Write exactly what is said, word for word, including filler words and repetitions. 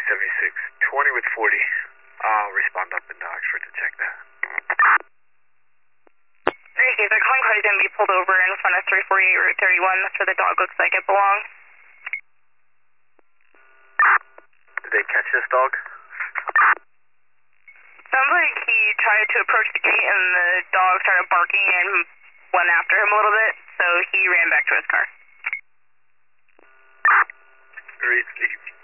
seventy-six, twenty with forty. I'll respond up in Oxford to check that. Okay, the convoy is going to be pulled over in front of three forty-eight Route thirty-one. That's where the dog looks like it belongs. Did they catch this dog? Sounds like he tried to approach the gate and the dog started barking and went after him a little bit, so he ran back to his car. Or he, he